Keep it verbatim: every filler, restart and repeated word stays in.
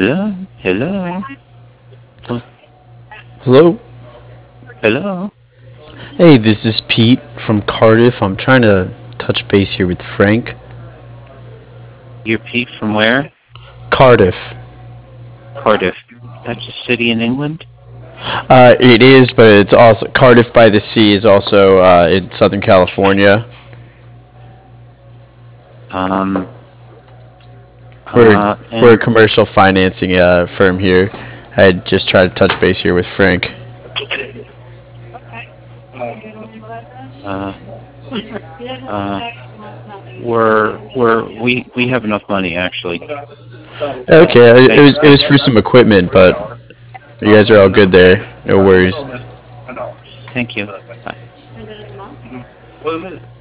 Hello? Hello? Oh, Hello? hello? Hey, this is Pete from Cardiff. I'm trying to touch base here with Frank. You're Pete from where? Cardiff. Cardiff. That's a city in England? Uh, it is, but it's also Cardiff by the Sea is also uh, in Southern California. Um, We're uh, we're a and, commercial financing uh, firm here. I just tried to touch base here with Frank. uh, uh, we're, we're, we, we have enough money, actually. Okay, it Thank, was it was for some equipment, but you guys are all good there. No worries. thank you. Bye.